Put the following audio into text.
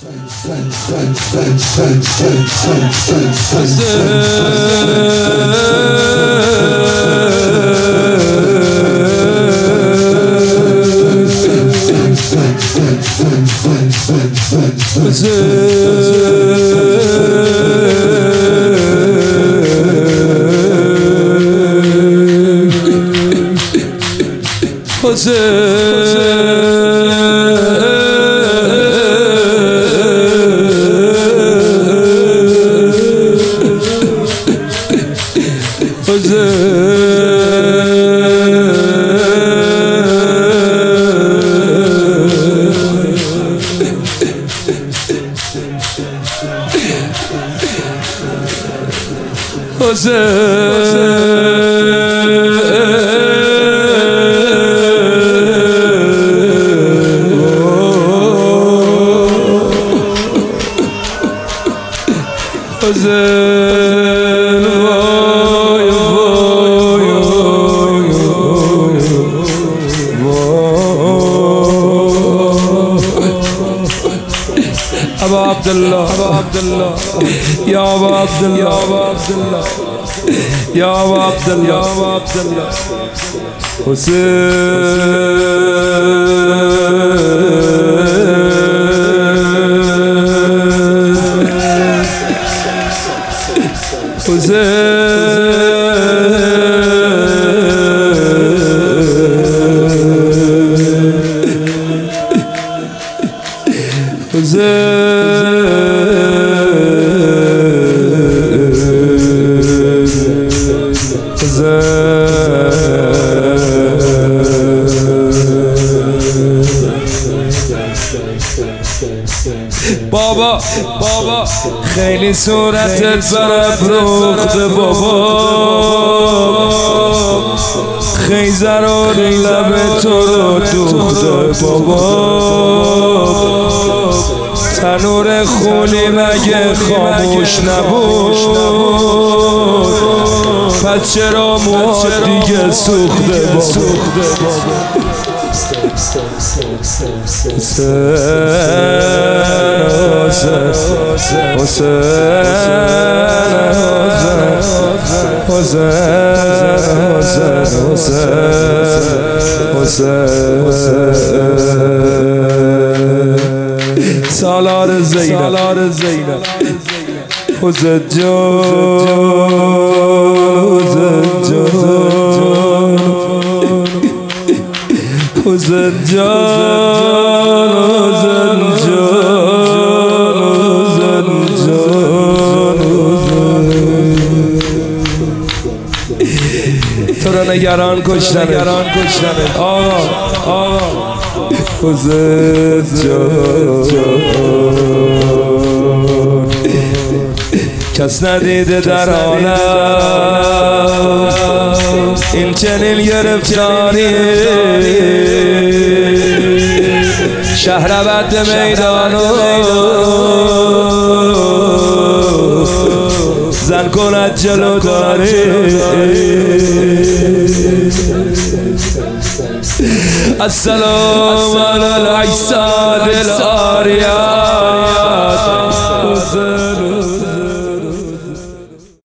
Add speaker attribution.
Speaker 1: Aba Abdullah, Ya Aba Abdullah, Ya Aba Abdullah, بابا خیلی صورتت برافروخته بابا، خیزر و لب تو رو دوخته بابا، تنور خونی مگه خاموش نبود، پس چرا موهات دیگه سوخته بابا. سالار زینب حسین جان، حسین تو رو نگران کشتن آقا حسین جان، کس ندیده در عالم این چنین گرفتاری، شهر بد میدانو زن کند جلو داری، السلام علی العیسی